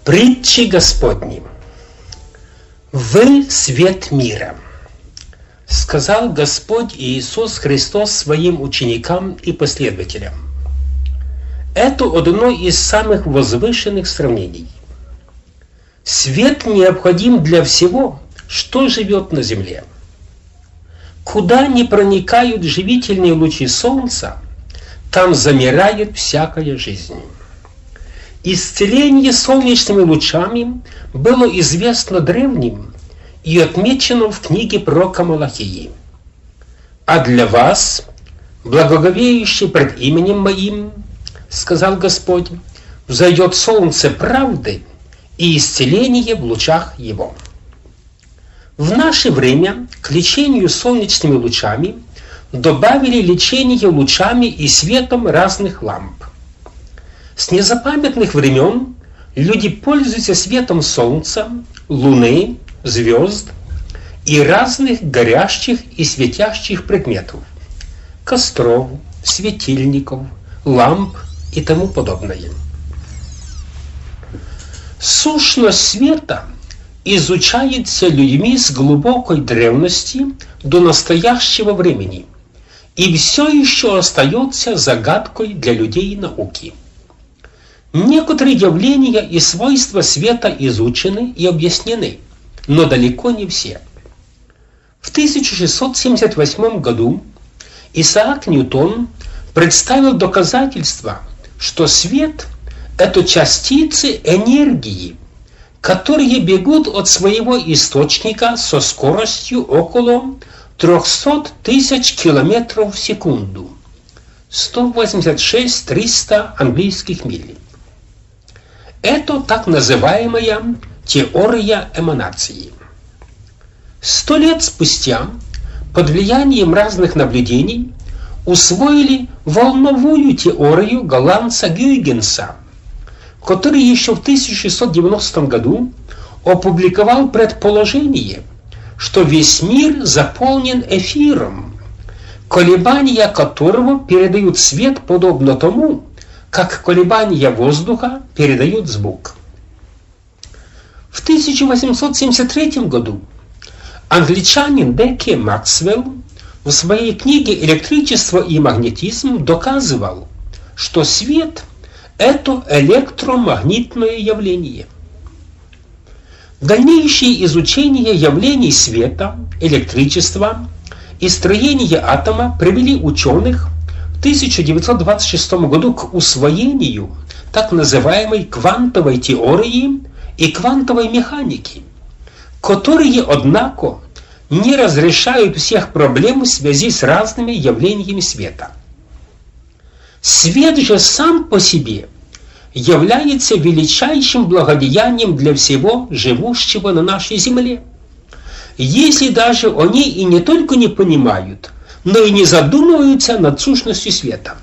Притчи Господни. «Вы свет мира», сказал Господь Иисус Христос своим ученикам и последователям. Это одно из самых возвышенных сравнений. Свет необходим для всего, что живет на земле. Куда не проникают живительные лучи солнца, там замирает всякая жизнь. Исцеление солнечными лучами было известно древним и отмечено в книге пророка Малахии. «А для вас, благоговеющие пред именем Моим, сказал Господь, взойдет солнце правды и исцеление в лучах его». В наше время к лечению солнечными лучами добавили лечение лучами и светом разных ламп. С незапамятных времен люди пользуются светом солнца, луны, звезд и разных горящих и светящих предметов, костров, светильников, ламп и тому подобное. Сущность света изучается людьми с глубокой древности до настоящего времени и все еще остается загадкой для людей науки. Некоторые явления и свойства света изучены и объяснены, но далеко не все. В 1678 году Исаак Ньютон представил доказательства, что свет – это частицы энергии, которые бегут от своего источника со скоростью около 300 тысяч километров в секунду, 186-300 английских миль. Это так называемая теория эманации. 100 лет спустя, под влиянием разных наблюдений, усвоили волновую теорию голландца Гюйгенса, который еще в 1690 году опубликовал предположение, что весь мир заполнен эфиром, колебания которого передают свет подобно тому, как колебания воздуха передают звук. В 1873 году англичанин Бекки Максвелл в своей книге «Электричество и магнетизм» доказывал, что свет – это электромагнитное явление. Дальнейшее изучение явлений света, электричества и строения атома привели ученых в 1926 году к усвоению так называемой квантовой теории и квантовой механики, которые, однако, не разрешают всех проблем в связи с разными явлениями света. Свет же сам по себе является величайшим благодеянием для всего живущего на нашей земле, если даже они и не только не понимают, но и не задумываются над сущностью света.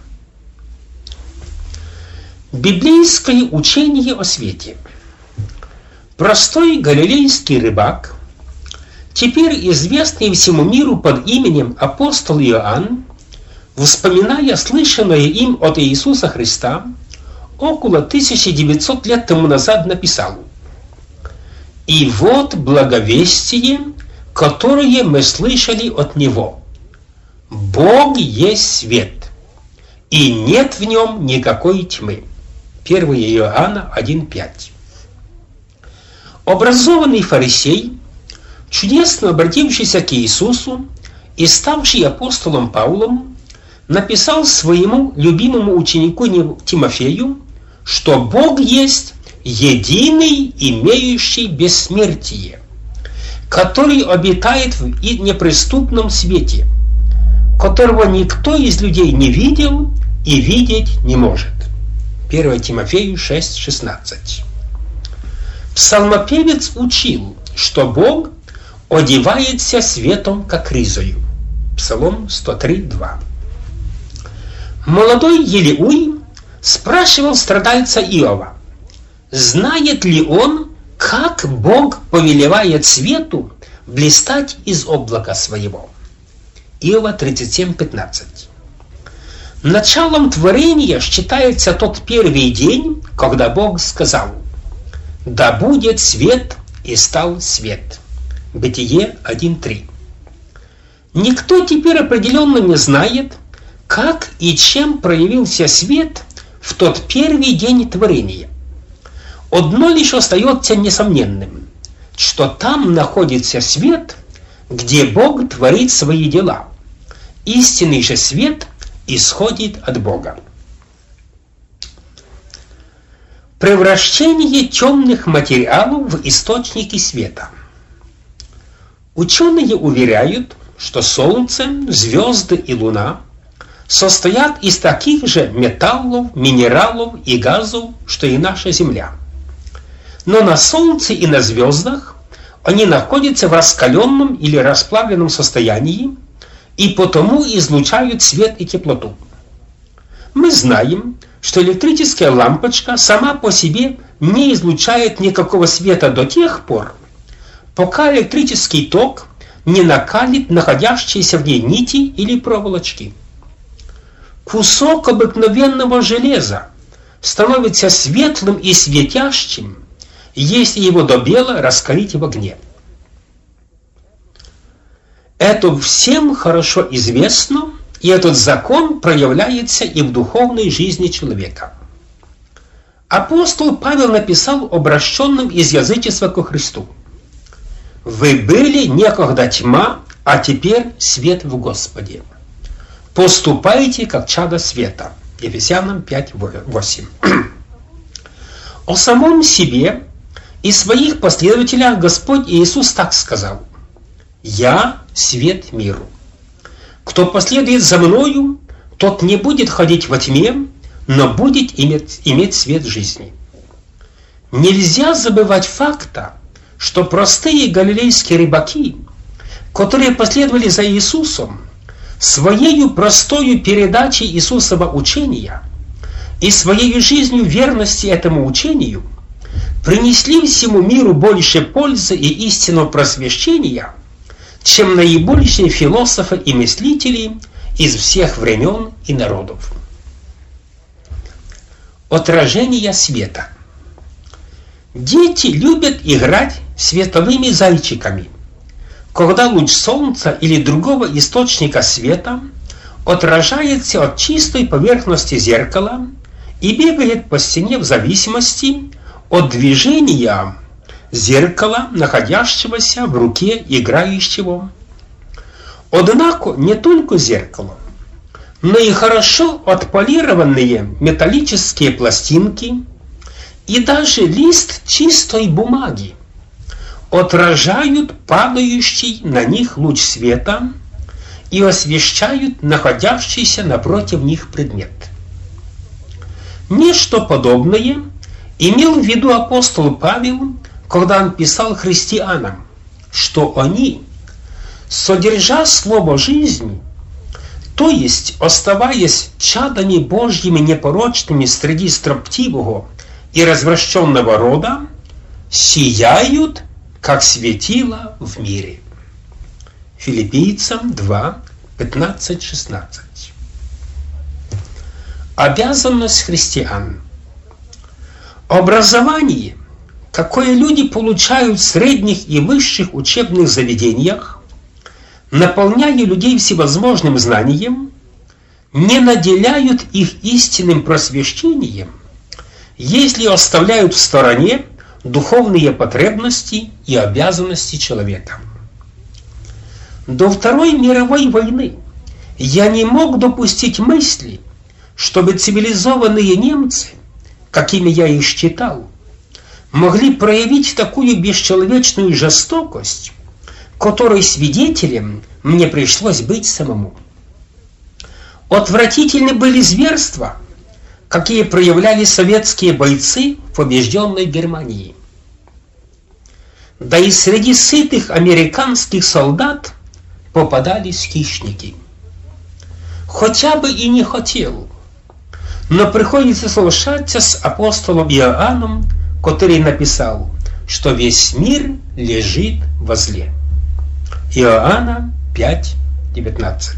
Библейское учение о свете. Простой галилейский рыбак, теперь известный всему миру под именем апостол Иоанн, вспоминая слышанное им от Иисуса Христа, около 1900 лет тому назад написал: «И вот благовестие, которое мы слышали от Него. Бог есть свет, и нет в нем никакой тьмы». 1 Иоанна 1,5. Образованный фарисей, чудесно обратившийся к Иисусу и ставший апостолом Павлом, написал своему любимому ученику Тимофею, что Бог есть единый, имеющий бессмертие, который обитает в неприступном свете, которого никто из людей не видел и видеть не может. 1 Тимофею 6,16. Псалмопевец учил, что Бог одевается светом, как ризою. Псалом 103:2. Молодой Елеуй спрашивал страдальца Иова, знает ли он, как Бог повелевает свету блистать из облака своего. Иова 37:15. Началом творения считается тот первый день, когда Бог сказал: «Да будет свет, и стал свет». Бытие 1:3. Никто теперь определенно не знает, как и чем проявился свет в тот первый день творения. Одно лишь остается несомненным, что там находится свет, где Бог творит свои дела. Истинный же свет исходит от Бога. Превращение темных материалов в источники света. Ученые уверяют, что Солнце, звезды и Луна состоят из таких же металлов, минералов и газов, что и наша Земля. Но на Солнце и на звездах они находятся в раскаленном или расплавленном состоянии и потому излучают свет и теплоту. Мы знаем, что электрическая лампочка сама по себе не излучает никакого света до тех пор, пока электрический ток не накалит находящиеся в ней нити или проволочки. Кусок обыкновенного железа становится светлым и светящим, если его до бела раскалить в огне. Это всем хорошо известно, и этот закон проявляется и в духовной жизни человека. Апостол Павел написал обращенным из язычества ко Христу: «Вы были некогда тьма, а теперь свет в Господе. Поступайте, как чадо света». Ефесянам 5:8. О самом себе и своих последователях Господь Иисус так сказал: «Я свет миру. Кто последует за Мною, тот не будет ходить во тьме, но будет иметь свет жизни». Нельзя забывать факта, что простые галилейские рыбаки, которые последовали за Иисусом, своею простою передачей Иисусова учения и своей жизнью верности этому учению принесли всему миру больше пользы и истинного просвещения, чем наибольшие философы и мыслители из всех времен и народов. Отражение света. Дети любят играть световыми зайчиками, когда луч солнца или другого источника света отражается от чистой поверхности зеркала и бегает по стене в зависимости от движения зеркала, находящегося в руке играющего. Однако не только зеркало, но и хорошо отполированные металлические пластинки и даже лист чистой бумаги отражают падающий на них луч света и освещают находящийся напротив них предмет. Нечто подобное имел в виду апостол Павел, когда он писал христианам, что они, содержа слово жизни, то есть оставаясь чадами Божьими непорочными среди строптивого и развращенного рода, сияют, как светило в мире. Филиппийцам 2:15-16. Обязанность христиан. Образование, какое люди получают в средних и высших учебных заведениях, наполняя людей всевозможным знанием, не наделяют их истинным просвещением, если оставляют в стороне духовные потребности и обязанности человека. До Второй мировой войны я не мог допустить мысли, чтобы цивилизованные немцы, какими я их считал, могли проявить такую бесчеловечную жестокость, которой свидетелем мне пришлось быть самому. Отвратительны были зверства, какие проявляли советские бойцы в побежденной Германии. Да и среди сытых американских солдат попадались хищники. Хотя бы и не хотел, но приходится соглашаться с апостолом Иоанном, который написал, что весь мир лежит во зле. Иоанна 5:19.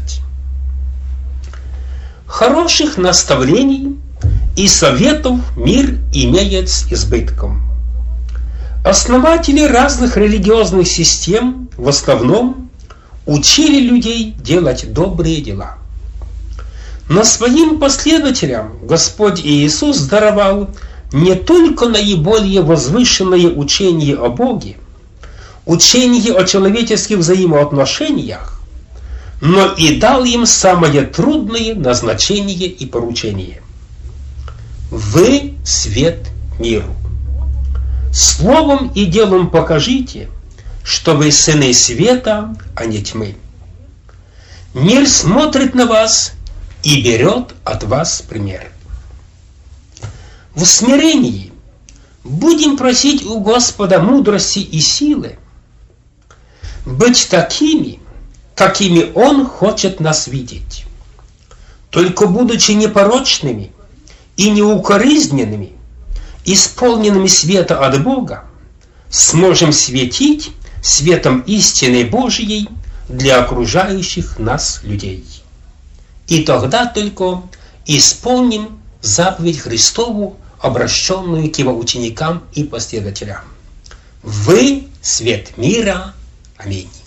Хороших наставлений и советов мир имеет с избытком. Основатели разных религиозных систем в основном учили людей делать добрые дела. Но своим последователям Господь Иисус даровал не только наиболее возвышенное учение о Боге, учение о человеческих взаимоотношениях, но и дал им самое трудное назначение и поручение. Вы свет миру. Словом и делом покажите, что вы сыны света, а не тьмы. Мир смотрит на вас и берет от вас пример. В смирении будем просить у Господа мудрости и силы, быть такими, какими Он хочет нас видеть. Только будучи непорочными и неукоризненными, исполненными света от Бога, сможем светить светом истины Божьей для окружающих нас людей. И тогда только исполним заповедь Христову, обращенную к Его ученикам и последователям. Вы свет мира. Аминь.